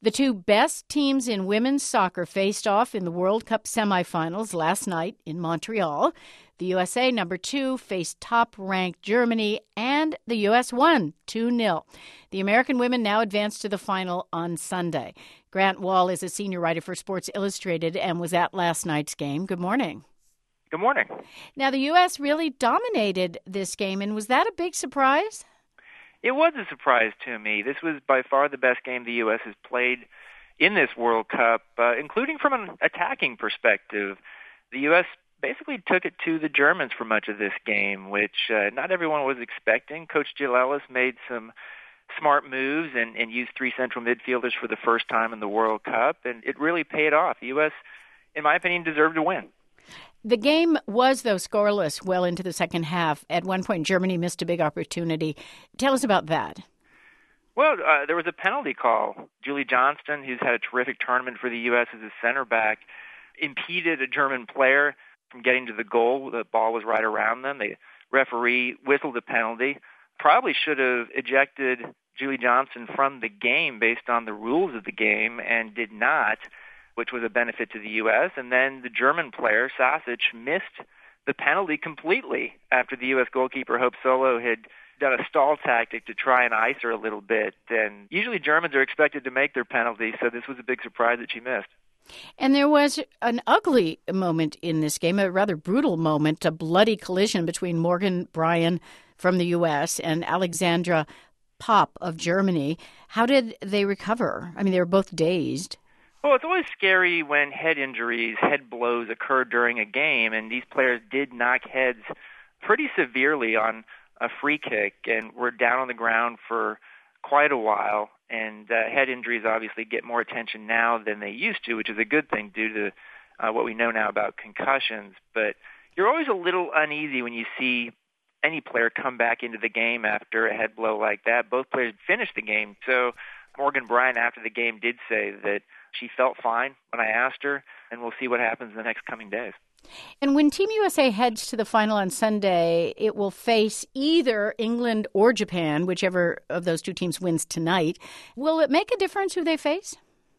The two best teams in women's soccer faced off in the World Cup semifinals last night in Montreal. The USA, number 2, faced top-ranked Germany, and the U.S. won 2-0. The American women now advance to the final on Sunday. Grant Wahl is a senior writer for Sports Illustrated and was at last night's game. Good morning. Good morning. Now, the U.S. really dominated this game, and was that a big surprise? It was a surprise to me. This was by far the best game the U.S. has played in this World Cup, including from an attacking perspective. The U.S. basically took it to the Germans for much of this game, which not everyone was expecting. Coach Jill Ellis made some smart moves and used 3 central midfielders for the first time in the World Cup, and it really paid off. The U.S., in my opinion, deserved to win. The game was, though, scoreless well into the second half. At one point, Germany missed a big opportunity. Tell us about that. Well, there was a penalty call. Julie Johnston, who's had a terrific tournament for the U.S. as a center back, impeded a German player from getting to the goal. The ball was right around them. The referee whistled a penalty. Probably should have ejected Julie Johnston from the game based on the rules of the game and did not, which was a benefit to the U.S. And then the German player, Sasic, missed the penalty completely after the U.S. goalkeeper, Hope Solo, had done a stall tactic to try and ice her a little bit. And usually Germans are expected to make their penalties, so this was a big surprise that she missed. And there was an ugly moment in this game, a rather brutal moment, a bloody collision between Morgan Brian from the U.S. and Alexandra Popp of Germany. How did they recover? I mean, they were both dazed. Well, it's always scary when head injuries, head blows occur during a game, and these players did knock heads pretty severely on a free kick and were down on the ground for quite a while. And head injuries obviously get more attention now than they used to, which is a good thing due to what we know now about concussions. But you're always a little uneasy when you see any player come back into the game after a head blow like that. Both players finished the game. So Morgan Brian, after the game, did say that she felt fine when I asked her, and we'll see what happens in the next coming days. And when Team USA heads to the final on Sunday, it will face either England or Japan, whichever of those two teams wins tonight. Will it make a difference who they face?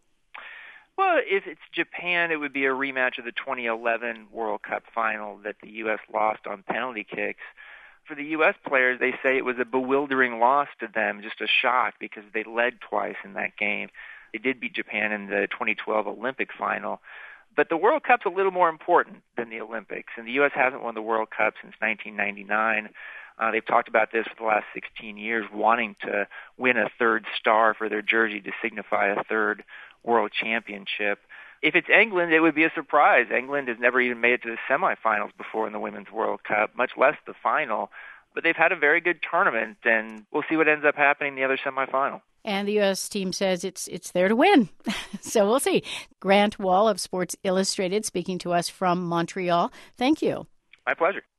Well, if it's Japan, it would be a rematch of the 2011 World Cup final that the U.S. lost on penalty kicks. For the U.S. players, they say it was a bewildering loss to them, just a shock, because they led twice in that game. They did beat Japan in the 2012 Olympic final. But the World Cup's a little more important than the Olympics, and the U.S. hasn't won the World Cup since 1999. They've talked about this for the last 16 years, wanting to win a third star for their jersey to signify a third world championship. If it's England, it would be a surprise. England has never even made it to the semifinals before in the Women's World Cup, much less the final. But they've had a very good tournament, and we'll see what ends up happening in the other semifinal. And the U.S. team says it's there to win. So we'll see. Grant Wahl of Sports Illustrated speaking to us from Montreal. Thank you. My pleasure.